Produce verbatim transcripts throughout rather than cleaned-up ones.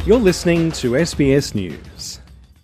You're listening to S B S News.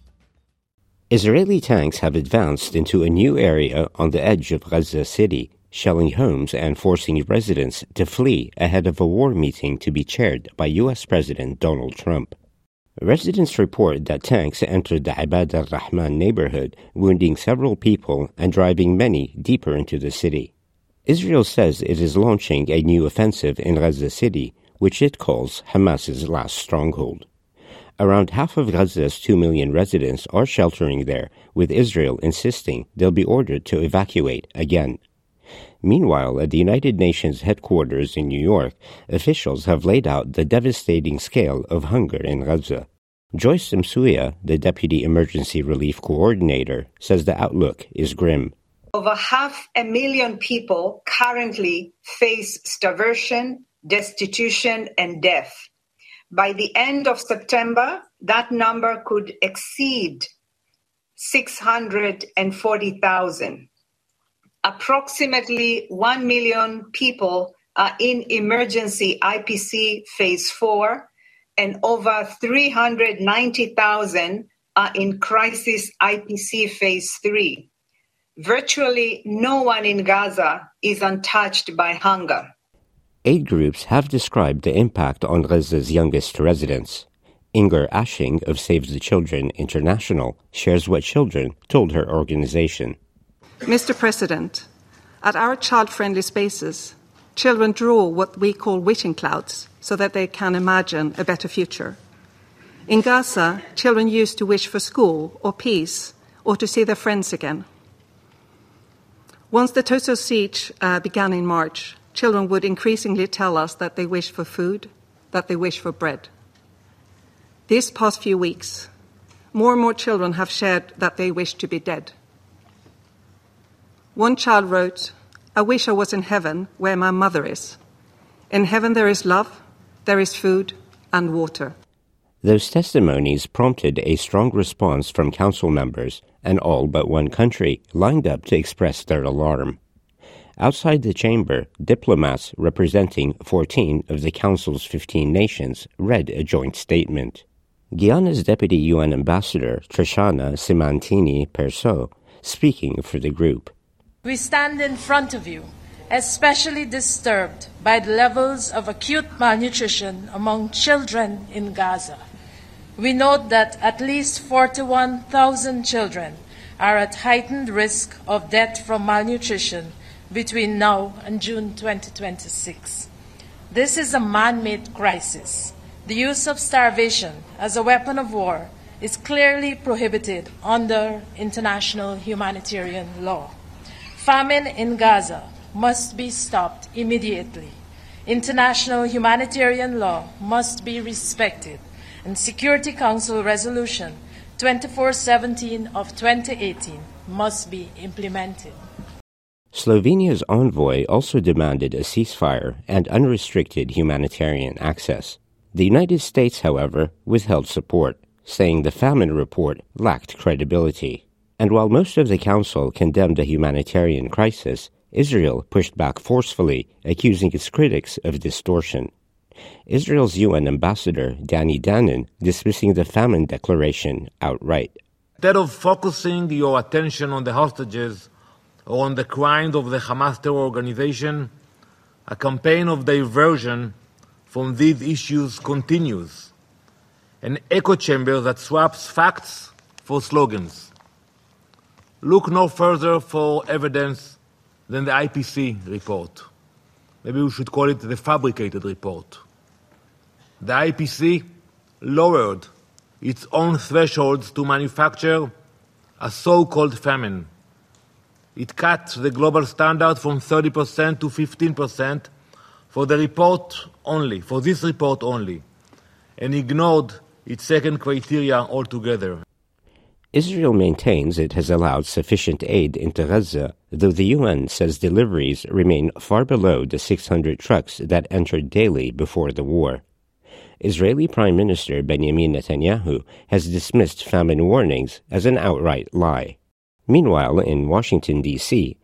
Israeli tanks have advanced into a new area on the edge of Gaza City, shelling homes and forcing residents to flee ahead of a war meeting to be chaired by U S President Donald Trump. Residents report that tanks entered the Ibad al-Rahman neighborhood, wounding several people and driving many deeper into the city. Israel says it is launching a new offensive in Gaza City, which it calls Hamas's last stronghold. Around half of Gaza's two million residents are sheltering there, with Israel insisting they'll be ordered to evacuate again. Meanwhile, at the United Nations headquarters in New York, officials have laid out the devastating scale of hunger in Gaza. Joyce Msuya, the Deputy Emergency Relief Coordinator, says the outlook is grim. Over half a million people currently face starvation, destitution, and death. By the end of September, that number could exceed six hundred forty thousand. Approximately one million people are in emergency I P C phase four, and over three hundred ninety thousand are in crisis I P C phase three. Virtually no one in Gaza is untouched by hunger. Aid groups have described the impact on Gaza's youngest residents. Inger Ashing of Save the Children International shares what children told her organization. Mister President, at our child-friendly spaces, children draw what we call wishing clouds so that they can imagine a better future. In Gaza, children used to wish for school or peace or to see their friends again. Once the total siege uh, began in March, children would increasingly tell us that they wish for food, that they wish for bread. These past few weeks, more and more children have shared that they wish to be dead. One child wrote, "I wish I was in heaven where my mother is. In heaven there is love, there is food and water." Those testimonies prompted a strong response from council members, and all but one country lined up to express their alarm. Outside the chamber, diplomats representing fourteen of the Council's fifteen nations read a joint statement. Guyana's Deputy U N Ambassador, Trishana Simantini-Perso, speaking for the group. We stand in front of you, especially disturbed by the levels of acute malnutrition among children in Gaza. We note that at least forty-one thousand children are at heightened risk of death from malnutrition between now and June twenty twenty-six. This is a man-made crisis. The use of starvation as a weapon of war is clearly prohibited under international humanitarian law. Famine in Gaza must be stopped immediately. International humanitarian law must be respected, and Security Council Resolution twenty-four seventeen of twenty eighteen must be implemented. Slovenia's envoy also demanded a ceasefire and unrestricted humanitarian access. The United States, however, withheld support, saying the famine report lacked credibility. And while most of the Council condemned the humanitarian crisis, Israel pushed back forcefully, accusing its critics of distortion. Israel's U N ambassador, Danny Danon, dismissing the famine declaration outright. Instead of focusing your attention on the hostages or on the crimes of the Hamas terror organization, a campaign of diversion from these issues continues, an echo chamber that swaps facts for slogans. Look no further for evidence than the I P C report. Maybe we should call it the fabricated report. The I P C lowered its own thresholds to manufacture a so-called famine. It cut the global standard from thirty percent to fifteen percent for the report only, for this report only, and ignored its second criteria altogether. Israel maintains it has allowed sufficient aid into Gaza, though the U N says deliveries remain far below the six hundred trucks that entered daily before the war. Israeli Prime Minister Benjamin Netanyahu has dismissed famine warnings as an outright lie. Meanwhile, in Washington, D C,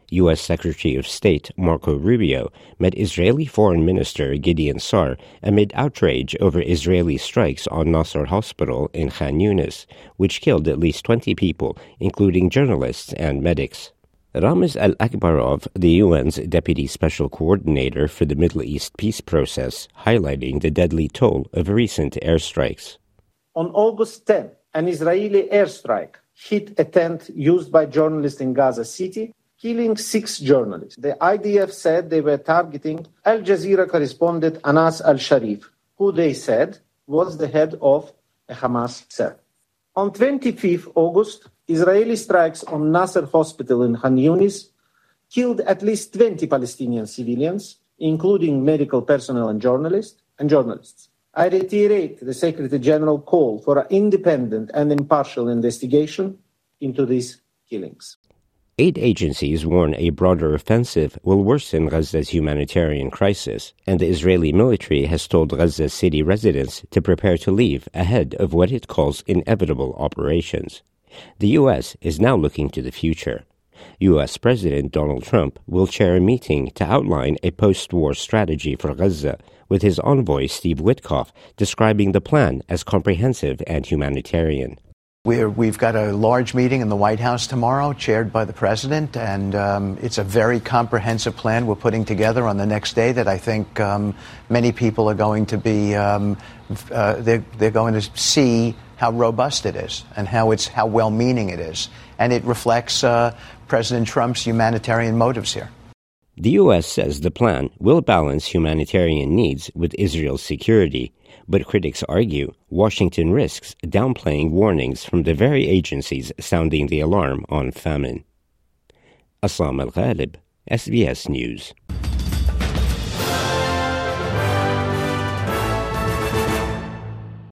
U S Secretary of State Marco Rubio met Israeli Foreign Minister Gideon Sar amid outrage over Israeli strikes on Nasser Hospital in Khan Yunis, which killed at least twenty people, including journalists and medics. Ramez Al-Akbarov, the U N's Deputy Special Coordinator for the Middle East peace process, highlighting the deadly toll of recent airstrikes. On August tenth, an Israeli airstrike hit a tent used by journalists in Gaza City, killing six journalists. The I D F said they were targeting Al Jazeera correspondent Anas Al-Sharif, who they said was the head of a Hamas cell. On twenty-fifth of August, Israeli strikes on Nasser Hospital in Khan Yunis killed at least twenty Palestinian civilians, including medical personnel and journalists. And journalists. I reiterate the Secretary General call for an independent and impartial investigation into these killings. Aid agencies warn a broader offensive will worsen Gaza's humanitarian crisis, and the Israeli military has told Gaza City residents to prepare to leave ahead of what it calls inevitable operations. The U S is now looking to the future. U S President Donald Trump will chair a meeting to outline a post-war strategy for Gaza, with his envoy Steve Witkoff describing the plan as comprehensive and humanitarian. We're, we've got a large meeting in the White House tomorrow, chaired by the President, and um, it's a very comprehensive plan we're putting together on the next day that I think um, many people are going to be, um, uh, they're, they're going to see how robust it is and how it's how well-meaning it is. And it reflects uh, President Trump's humanitarian motives here. The U S says the plan will balance humanitarian needs with Israel's security, but critics argue Washington risks downplaying warnings from the very agencies sounding the alarm on famine. Aslam Al-Ghalib, S B S News.